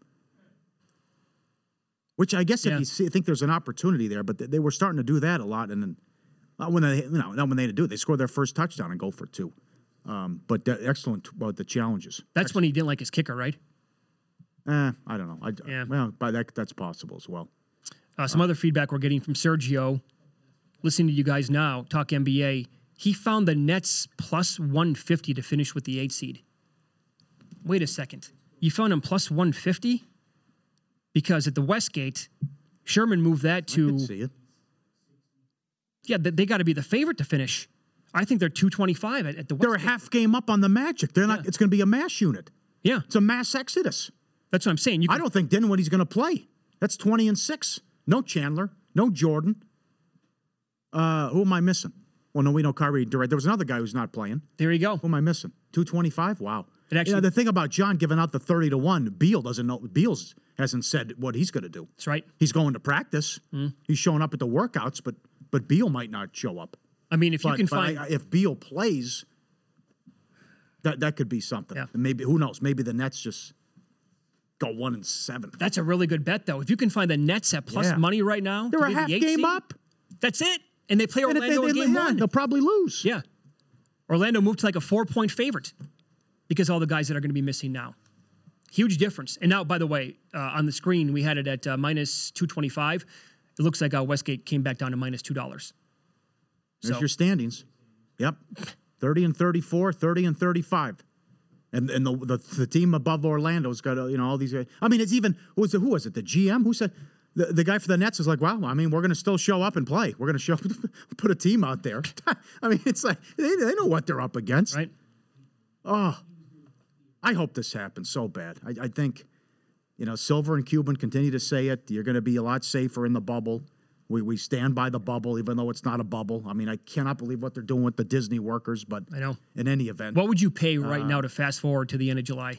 Speaker 3: Which I guess if you see, I think there's an opportunity there, but they were starting to do that a lot, and then when they do it, they score their first touchdown and go for 2. But excellent about the challenges.
Speaker 2: That's when he didn't like his kicker, right?
Speaker 3: I don't know. Well, by that's possible as well.
Speaker 2: Some other feedback we're getting from Sergio, listening to you guys now talk NBA. He found the Nets plus 150 to finish with the 8 seed. Wait a second, you found them plus 150? Because at the Westgate, Sherman moved that to.
Speaker 3: I can see it.
Speaker 2: Yeah, they got to be the favorite to finish. I think they're 225 at the Westgate.
Speaker 3: They're a half game up on the Magic. They're not. It's going to be a mass unit.
Speaker 2: Yeah,
Speaker 3: it's a mass exodus.
Speaker 2: That's what I'm saying.
Speaker 3: I don't think Dinwiddie's going to play. That's 20-6. No Chandler. No Jordan. Who am I missing? Well, no, we know Kyrie Durant. There was another guy who's not playing.
Speaker 2: There you go.
Speaker 3: Who am I missing? 225. Wow.
Speaker 2: It actually,
Speaker 3: the thing about John giving out the 30-1, Beal doesn't know. Beal hasn't said what he's going to do.
Speaker 2: That's right.
Speaker 3: He's going to practice. He's showing up at the workouts, but Beal might not show up.
Speaker 2: I mean, if you can find
Speaker 3: if Beal plays, that could be something.
Speaker 2: Yeah.
Speaker 3: Maybe, who knows? Maybe the Nets just go 1-7.
Speaker 2: That's a really good bet, though. If you can find the Nets at plus money right now,
Speaker 3: they're a half game up.
Speaker 2: That's it. And they play Orlando in game 1.
Speaker 3: They'll probably lose.
Speaker 2: Yeah. Orlando moved to like a 4-point favorite because all the guys that are going to be missing now. Huge difference. And now, by the way, on the screen, we had it at minus 225. It looks like Westgate came back down to minus $2.
Speaker 3: There's your standings. Yep. 30 and 34, 30 and 35. And the team above Orlando's got all these guys. I mean, it's even who was it? The GM who said the guy for the Nets is like, well, I mean, we're going to still show up and play. We're going to put a team out there. I mean, it's like they know what they're up against.
Speaker 2: Right.
Speaker 3: Oh, I hope this happens so bad. I think, Silver and Cuban continue to say it. You're going to be a lot safer in the bubble. We stand by the bubble, even though it's not a bubble. I mean, I cannot believe what they're doing with the Disney workers, but
Speaker 2: I know.
Speaker 3: In any event.
Speaker 2: What would you pay right now to fast forward to the end of July?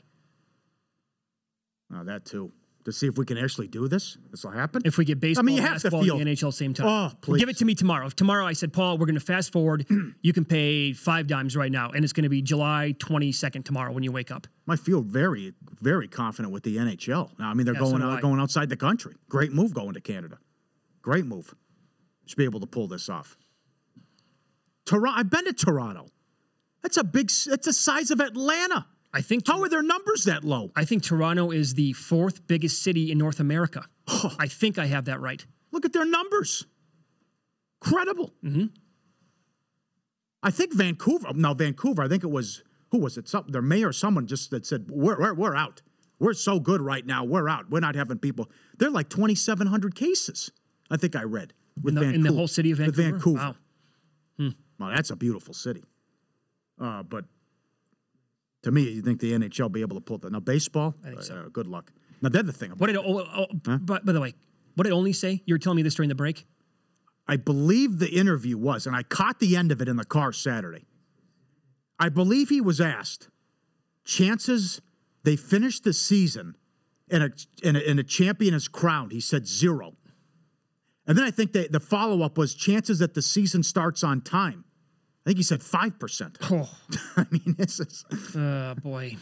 Speaker 3: That too. To see if we can actually do this. This will happen.
Speaker 2: If we get baseball and basketball in the NHL same time.
Speaker 3: Oh, please.
Speaker 2: Give it to me tomorrow. If tomorrow I said, Paul, we're going to fast forward, you can pay $5 right now, and it's going to be July 22nd tomorrow when you wake up.
Speaker 3: I feel very, very confident with the NHL. Now, I mean, they're going outside the country. Great move going to Canada. Great move. Should be able to pull this off. I've been to Toronto. That's the size of Atlanta. How are their numbers that low?
Speaker 2: I think Toronto is the 4th biggest city in North America. I think I have that right.
Speaker 3: Look at their numbers. Incredible.
Speaker 2: Mm-hmm.
Speaker 3: I think Vancouver, I think it was, who was it? Their mayor or someone just that said, we're out. We're so good right now. We're out. We're not having people. They're like 2,700 cases, I think I read.
Speaker 2: In the whole city of Vancouver?
Speaker 3: With Vancouver.
Speaker 2: Wow.
Speaker 3: Well, that's a beautiful city. But to me, you think the NHL will be able to pull that? Now, baseball,
Speaker 2: I think so.
Speaker 3: Good luck. Now, the other thing.
Speaker 2: By the way, what did it only say? You were telling me this during the break?
Speaker 3: I believe the interview was, and I caught the end of it in the car Saturday. I believe he was asked, chances they finish the season and a champion is crowned. He said 0. And then I think the follow-up was chances that the season starts on time. I think he said 5%.
Speaker 2: Oh.
Speaker 3: I mean, this is...
Speaker 2: boy.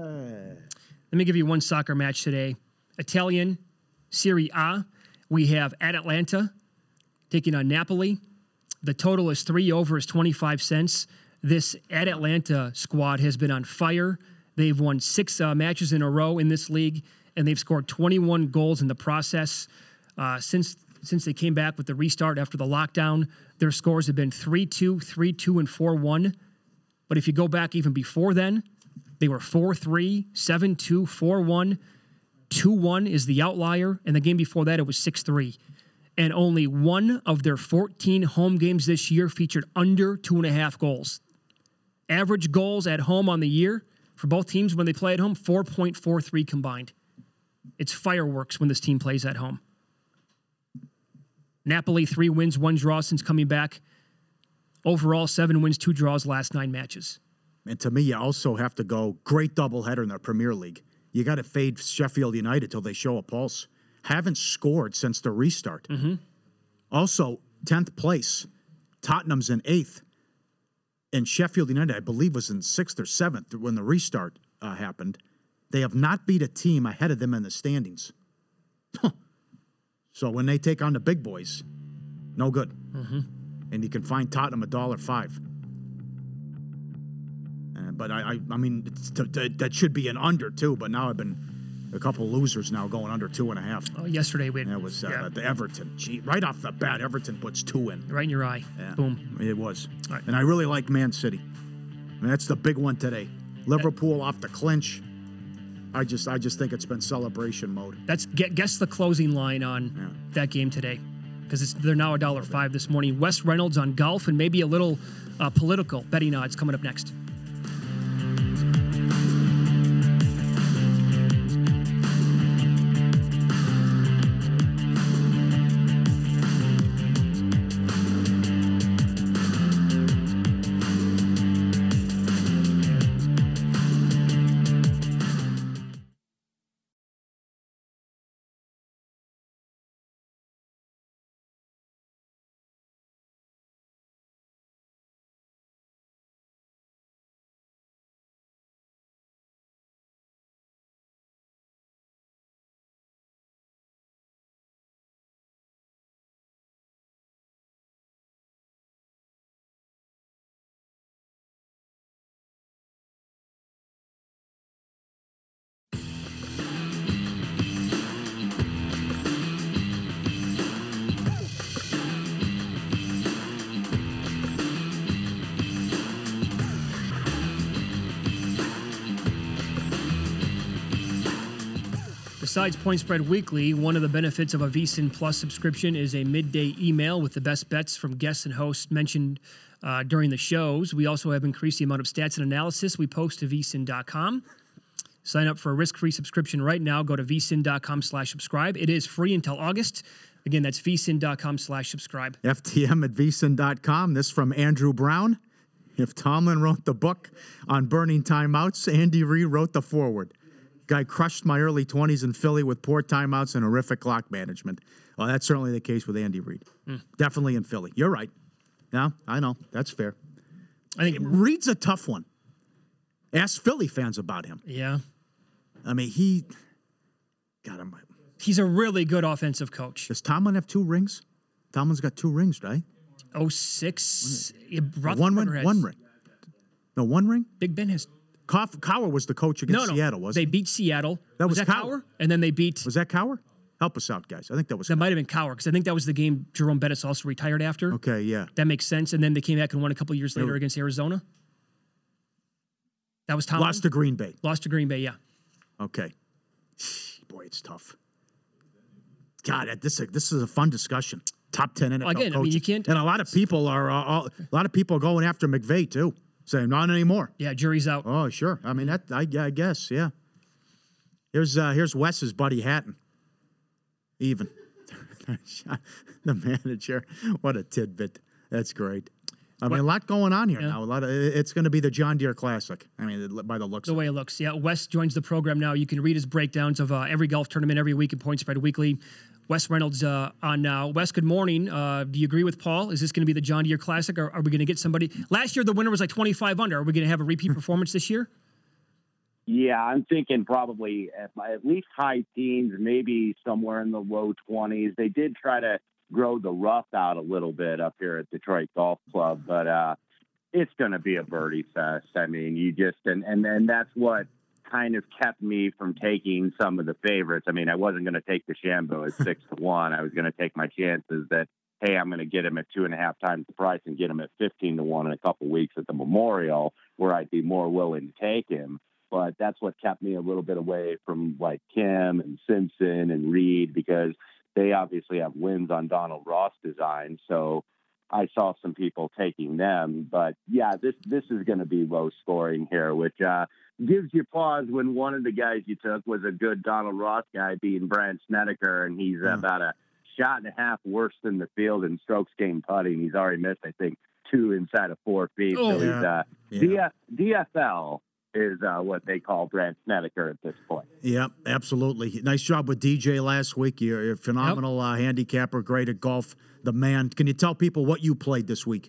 Speaker 2: Let me give you one soccer match today. Italian Serie A. We have at Atlanta taking on Napoli. The total is 3 over is 25 cents. This at Atlanta squad has been on fire. They've won 6 matches in a row in this league, and they've scored 21 goals in the process. Since they came back with the restart after the lockdown, their scores have been 3-2, 3-2, and 4-1. But if you go back even before then, they were 4-3, 7-2, 4-1. 2-1 is the outlier, and the game before that, it was 6-3. And only one of their 14 home games this year featured under 2.5 goals. Average goals at home on the year for both teams when they play at home, 4.43 combined. It's fireworks when this team plays at home. Napoli, 3 wins, 1 draw since coming back. Overall, 7 wins, 2 draws last 9 matches.
Speaker 3: And to me, you also have to go great doubleheader in the Premier League. you got to fade Sheffield United till they show a pulse. Haven't scored since the restart.
Speaker 2: Mm-hmm.
Speaker 3: Also, 10th place. Tottenham's in 8th. And Sheffield United, I believe, was in 6th or 7th when the restart happened. They have not beat a team ahead of them in the standings. So when they take on the big boys, no good.
Speaker 2: Mm-hmm.
Speaker 3: And you can find Tottenham $1.05. But I mean, that should be an under too. But now I've been a couple losers now going under 2.5.
Speaker 2: Oh, yesterday we had,
Speaker 3: That was the Everton. Gee, right off the bat, Everton puts 2 in.
Speaker 2: right in your eye.
Speaker 3: Yeah.
Speaker 2: Boom.
Speaker 3: It was.
Speaker 2: All right.
Speaker 3: And I really like Man City. And that's the big one today. Liverpool off the clinch. I just think it's been celebration mode.
Speaker 2: That's guess the closing line on that game today, because they're now $1.05 this morning. Wes Reynolds on golf and maybe a little political betting odds coming up next. Besides Point Spread Weekly, one of the benefits of a VSiN Plus subscription is a midday email with the best bets from guests and hosts mentioned during the shows. We also have increased the amount of stats and analysis we post to vsin.com. Sign up for a risk-free subscription right now. Go to vsin.com/subscribe. It is free until August. Again, that's vsin.com/subscribe.
Speaker 3: FTM at vsin.com. This from Andrew Brown. If Tomlin wrote the book on burning timeouts, Andy Reid wrote the foreword. Guy crushed my early 20s in Philly with poor timeouts and horrific clock management. Well, that's certainly the case with Andy Reid. Definitely in Philly. You're right. Yeah, I know. That's fair.
Speaker 2: I think
Speaker 3: Reid's a tough one. Ask Philly fans about him.
Speaker 2: Yeah.
Speaker 3: I mean, God,
Speaker 2: He's a really good offensive coach.
Speaker 3: does Tomlin have 2 rings? Tomlin's got 2 rings, right?
Speaker 2: 06.
Speaker 3: One ring. No, 1 ring?
Speaker 2: Big Ben has.
Speaker 3: Cowher was the coach against Seattle, wasn't
Speaker 2: They
Speaker 3: he?
Speaker 2: beat Seattle.
Speaker 3: That was
Speaker 2: that
Speaker 3: Cowher?
Speaker 2: And then they beat.
Speaker 3: Was that Cowher? Help us out, guys. I think that was
Speaker 2: That might have been Cowher, because I think that was the game Jerome Bettis also retired after.
Speaker 3: Okay, yeah.
Speaker 2: That makes sense. And then they came back and won a couple years later against Arizona. That was Tomlin.
Speaker 3: Lost to Green Bay.
Speaker 2: Lost to Green Bay, yeah.
Speaker 3: Okay. Boy, it's tough. God, this is a fun discussion. Top 10 NFL
Speaker 2: Again,
Speaker 3: coaches.
Speaker 2: I mean, you can't.
Speaker 3: And a lot of people are going after McVay too, saying not anymore.
Speaker 2: Yeah, jury's out.
Speaker 3: Oh, sure. I mean, I guess, yeah. Here's Wes's buddy Hatton. Even the manager. What a tidbit. That's great. I mean, a lot going on here now. It's going to be the John Deere Classic. I mean, by the looks.
Speaker 2: The way it looks, yeah. Wes joins the program now. You can read his breakdowns of every golf tournament every week in Point Spread Weekly. Wes Reynolds on now. Wes, good morning. Do you agree with Paul? Is this going to be the John Deere Classic, or are we going to get somebody? Last year, the winner was like 25 under. Are we going to have a repeat performance this year?
Speaker 6: Yeah, I'm thinking probably at least high teens, maybe somewhere in the low 20s. They did try to grow the rough out a little bit up here at Detroit Golf Club, but it's going to be a birdie fest. I mean, you just and that's what kind of kept me from taking some of the favorites. I mean, I wasn't going to take the Shambo at 6-1. I was going to take my chances that, hey, I'm going to get him at 2.5 times the price and get him at 15-1 in a couple weeks at the Memorial, where I'd be more willing to take him. But that's what kept me a little bit away from like Kim and Simpson and Reed, because they obviously have wins on Donald Ross design. So I saw some people taking them. But yeah, this is going to be low scoring here, which gives you pause when one of the guys you took was a good Donald Ross guy, being Brian Snedeker, and he's about a shot and a half worse than the field in strokes gained putting. He's already missed, I think, 2 inside of 4 feet.
Speaker 3: Oh,
Speaker 6: so he's DFL. is what they call Brad Snedeker at this point.
Speaker 3: Yeah, absolutely. Nice job with DJ last week. You're a phenomenal handicapper, great at golf. The man. Can you tell people what you played this week?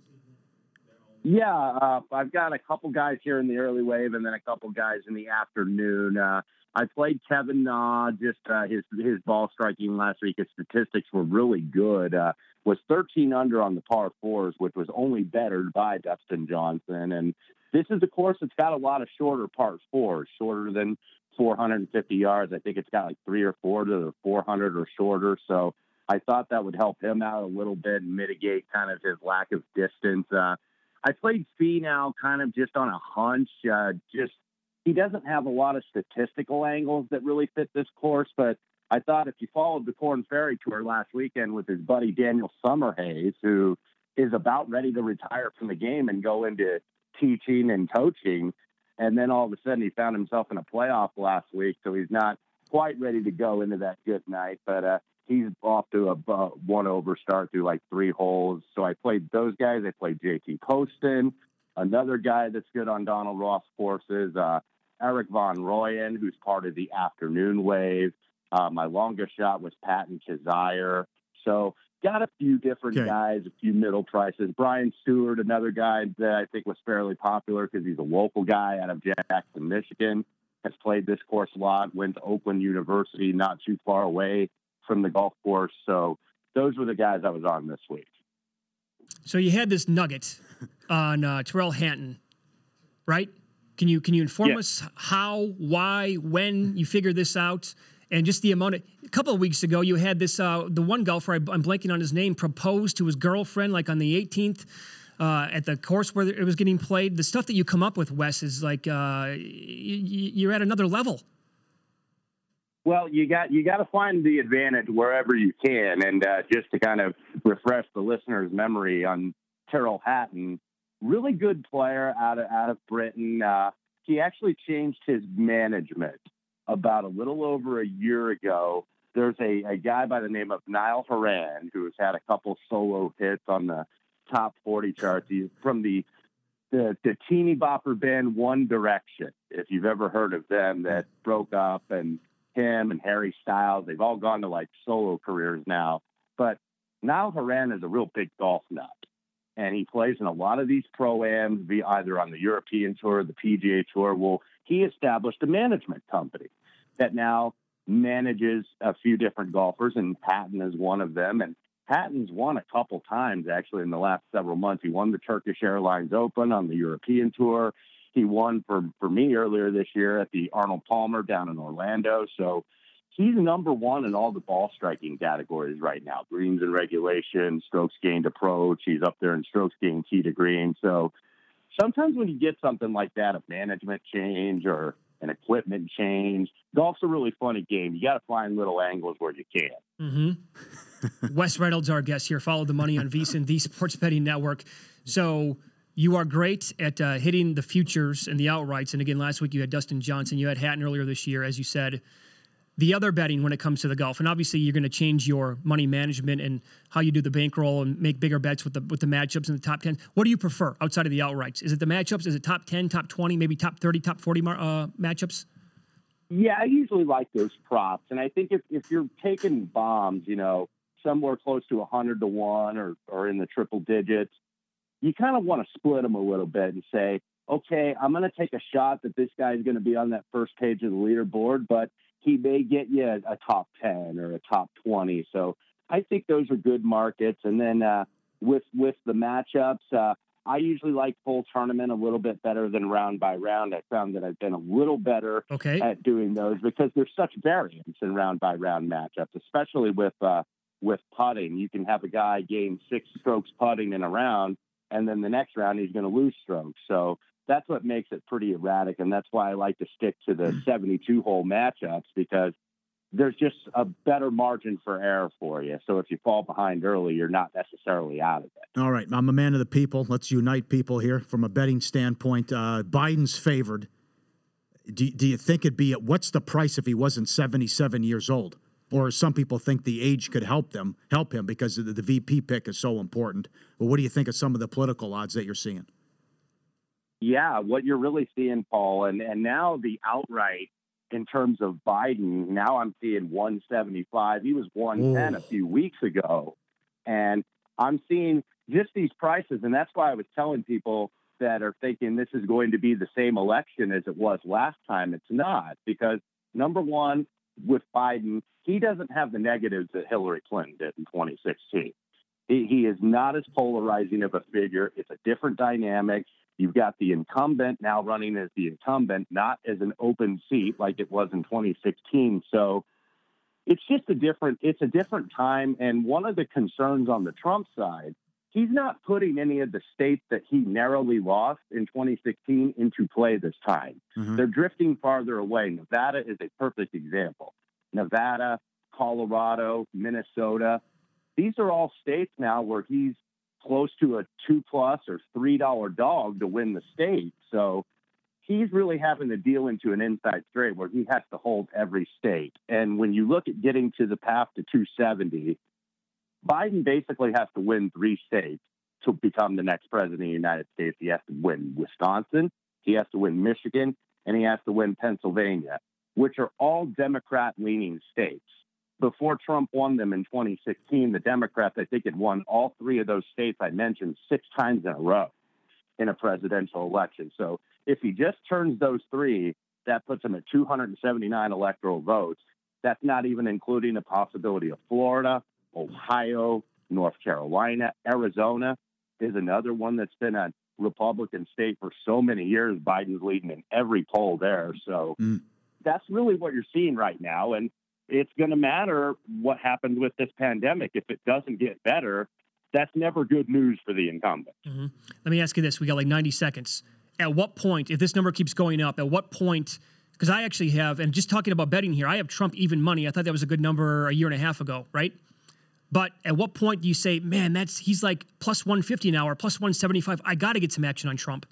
Speaker 6: Yeah, I've got a couple guys here in the early wave and then a couple guys in the afternoon. I played Kevin Na, just his ball striking last week. His statistics were really good. Was 13 under on the par fours, which was only bettered by Dustin Johnson. And this is a course that's got a lot of shorter par fours, shorter than 450 yards. I think it's got like 3 or 4 to the 400 or shorter. So I thought that would help him out a little bit and mitigate kind of his lack of distance. I played Finau kind of just on a hunch. He doesn't have a lot of statistical angles that really fit this course, but I thought if you followed the Korn Ferry Tour last weekend with his buddy Daniel Summerhays, who is about ready to retire from the game and go into teaching and coaching, and then all of a sudden he found himself in a playoff last week, so he's not quite ready to go into that good night, but he's off to a one-over start through like 3 holes. So I played those guys. I played JT Poston, another guy that's good on Donald Ross courses, Eric Von Royen, who's part of the afternoon wave. My longest shot was Patton Kizzire. So got a few different guys, a few middle prices. Brian Stewart, another guy that I think was fairly popular because he's a local guy out of Jackson, Michigan, has played this course a lot, went to Oakland University, not too far away from the golf course. So those were the guys I was on this week.
Speaker 2: So you had this nugget on Terrell Hatton, right? Can you inform us how, why, when you figured this out? And just the amount a couple of weeks ago, you had this, the one golfer, I'm blanking on his name, proposed to his girlfriend like on the 18th at the course where it was getting played. The stuff that you come up with, Wes, is like you're at another level.
Speaker 6: Well, you got to find the advantage wherever you can. And just to kind of refresh the listener's memory on Terrell Hatton, really good player out of Britain. He actually changed his management about a little over a year ago. There's a guy by the name of Niall Horan who has had a couple solo hits on the top 40 charts. He's from the teeny bopper band One Direction, if you've ever heard of them, that broke up, and him and Harry Styles, they've all gone to like solo careers now. But Niall Horan is a real big golf nut, and he plays in a lot of these pro-ams, either on the European Tour or the PGA Tour. Well, he established a management company that now manages a few different golfers, and Hatton is one of them. And Hatton's won a couple times, actually, in the last several months. He won the Turkish Airlines Open on the European Tour. He won for me earlier this year at the Arnold Palmer down in Orlando. So he's number one in all the ball striking categories right now: greens and regulation, strokes gained approach. He's up there in strokes gained tee to green. So sometimes when you get something like that, a management change or an equipment change, golf's a really funny game. You got to find little angles where you can.
Speaker 2: Mm-hmm. Wes Reynolds, our guest here. Follow the money on VSiN, the Sports Betting Network. So you are great at hitting the futures and the outrights. And again, last week you had Dustin Johnson. You had Hatton earlier this year, as you said. The other betting when it comes to the golf, and obviously you're going to change your money management and how you do the bankroll and make bigger bets with the matchups in the top 10. What do you prefer outside of the outrights? Is it the matchups? Is it top 10, top 20, maybe top 30, top 40 matchups?
Speaker 6: Yeah, I usually like those props. And I think if you're taking bombs, somewhere close to 100 to 1 or in the triple digits, you kind of want to split them a little bit and say, okay, I'm going to take a shot that this guy's going to be on that first page of the leaderboard, but he may get you a top 10 or a top 20. So I think those are good markets. And then with the matchups, I usually like full tournament a little bit better than round by round. I found that I've been a little better at doing those because there's such variance in round by round matchups, especially with putting. You can have a guy gain 6 strokes putting in a round, and then the next round he's going to lose strokes. So that's what makes it pretty erratic, and that's why I like to stick to the 72-hole matchups, because there's just a better margin for error for you. So if you fall behind early, you're not necessarily out of it.
Speaker 3: All right, I'm a man of the people. Let's unite people here from a betting standpoint. Biden's favored. Do you think it'd be what's the price if he wasn't 77 years old? Or some people think the age could help him because the VP pick is so important. But what do you think of some of the political odds that you're seeing?
Speaker 6: Yeah, what you're really seeing, Paul, and now the outright in terms of Biden, now I'm seeing 175. He was 110 a few weeks ago. And I'm seeing just these prices. And that's why I was telling people that are thinking this is going to be the same election as it was last time. It's not, because number one, with Biden, he doesn't have the negatives that Hillary Clinton did in 2016. He is not as polarizing of a figure. It's a different dynamic. You've got the incumbent now running as the incumbent, not as an open seat like it was in 2016. So it's just a different time. And one of the concerns on the Trump side, he's not putting any of the states that he narrowly lost in 2016 into play this time. Mm-hmm. They're drifting farther away. Nevada is a perfect example. Nevada, Colorado, Minnesota, these are all states now where he's close to a $2+ or $3 dog to win the state. So he's really having to deal into an inside straight where he has to hold every state. And when you look at getting to the path to 270, Biden basically has to win 3 states to become the next president of the United States. He has to win Wisconsin, he has to win Michigan, and he has to win Pennsylvania, which are all Democrat-leaning states. Before Trump won them in 2016, the Democrats, I think, had won all 3 of those states I mentioned 6 times in a row in a presidential election. So if he just turns those 3, that puts him at 279 electoral votes. That's not even including the possibility of Florida, Ohio, North Carolina. Arizona is another one that's been a Republican state for so many years. Biden's leading in every poll there. So that's really what you're seeing right now. And it's going to matter what happens with this pandemic. If it doesn't get better, that's never good news for the incumbent.
Speaker 2: Mm-hmm. Let me ask you this. We got like 90 seconds. At what point, if this number keeps going up, at what point, because I actually have, and just talking about betting here, I have Trump even money. I thought that was a good number a year and a half ago, right? But at what point do you say, man, he's like plus 150 now or plus 175. I got to get some action on Trump.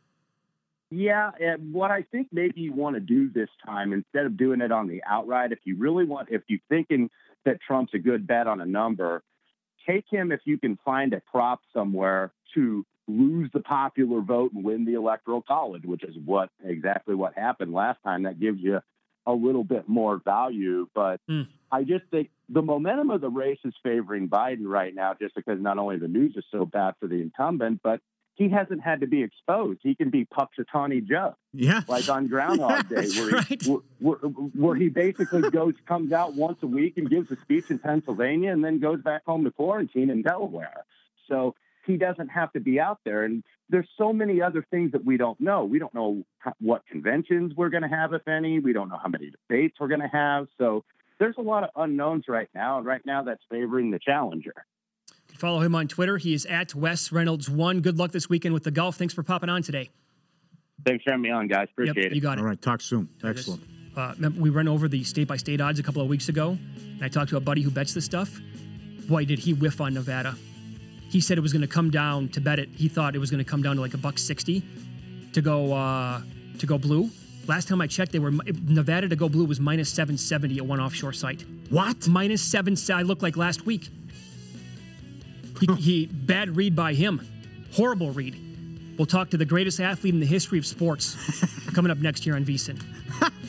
Speaker 6: Yeah, and what I think maybe you want to do this time, instead of doing it on the outright, if you're thinking that Trump's a good bet on a number, take him if you can find a prop somewhere to lose the popular vote and win the Electoral College, which is exactly what happened last time. That gives you a little bit more value. But I just think the momentum of the race is favoring Biden right now, just because not only the news is so bad for the incumbent, but he hasn't had to be exposed. He can be Punxsutawney Joe, like on Groundhog Day, where he basically comes out once a week and gives a speech in Pennsylvania and then goes back home to quarantine in Delaware. So he doesn't have to be out there. And there's so many other things that we don't know. We don't know what conventions we're going to have, if any. We don't know how many debates we're going to have. So there's a lot of unknowns right now. And right now that's favoring the challenger.
Speaker 2: Follow him on Twitter. He is at Wes Reynolds 1. Good luck this weekend with the golf. Thanks for popping on today.
Speaker 6: Thanks for having me on, guys. Appreciate it.
Speaker 2: You got it.
Speaker 3: All right, talk soon. Excellent.
Speaker 2: We ran over the state-by-state odds a couple of weeks ago, and I talked to a buddy who bets this stuff. Boy, did he whiff on Nevada. He said it was going to come down to bet it. He thought it was going to come down to like $1.60 to go blue. Last time I checked, Nevada to go blue was minus 770 at one offshore site.
Speaker 3: What?
Speaker 2: Minus 7. I looked like last week. He bad read by him. Horrible read. We'll talk to the greatest athlete in the history of sports coming up next year on VSiN.